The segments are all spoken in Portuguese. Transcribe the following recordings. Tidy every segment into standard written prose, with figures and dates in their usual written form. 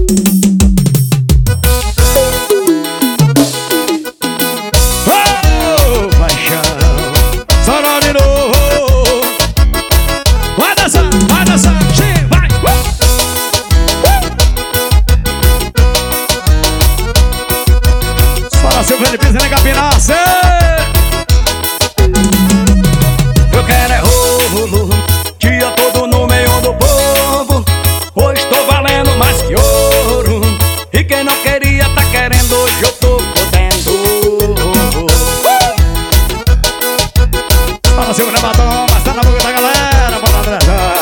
Silvane pisa na capinaça. Eu quero é rolo, dia todo no meio do povo. Hoje tô valendo mais que ouro. E quem não queria tá querendo, hoje eu tô podendo. Fala, Silvane Batom, mas tá na boca da galera. Bora, Andrezão.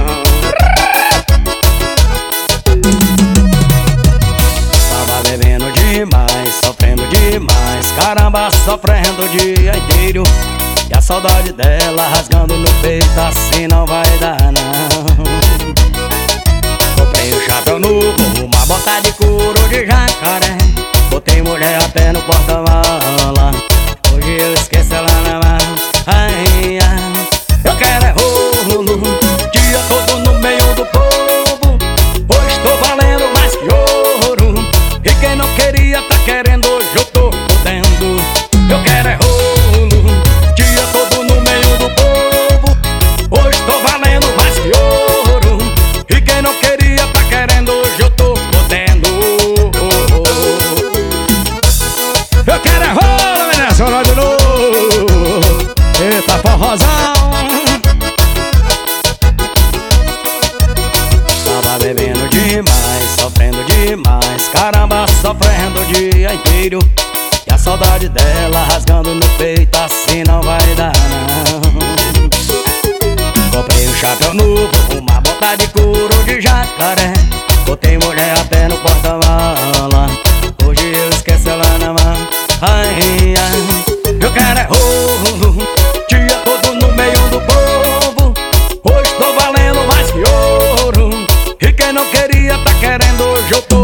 Tava bebendo demais, sofrendo demais, caramba, sofrendo o dia inteiro. E a saudade dela rasgando no peito, assim não vai dar não. Comprei um chapéu novo, uma bota de couro de jacaré. Botei mulher até no porta-mala, hoje eu esqueço ela na mão. Ai, ai, eu quero é rolo, dia todo no meio do povo. Hoje tô valendo mais que ouro. E quem não queria tá querendo, hoje eu tô podendo. Eu quero é rolo, dia todo no meio do povo. Hoje tô valendo mais que ouro. E quem não queria tá querendo, hoje eu tô podendo. Eu quero é rolo, menina, só de novo. Eita, forrozão. Tava bebendo demais, sofrendo demais, caramba, sofrendo o dia inteiro. E a saudade dela rasgando no peito, assim não vai dar não. Comprei um chapéu novo, uma bota de couro de jacaré. Botei mulher até no porta-mala, hoje eu esqueço ela na mão. Ai, ai, eu quero é rolo, dia todo no meio do povo. Hoje tô valendo mais que ouro. E quem não queria tá querendo, hoje eu tô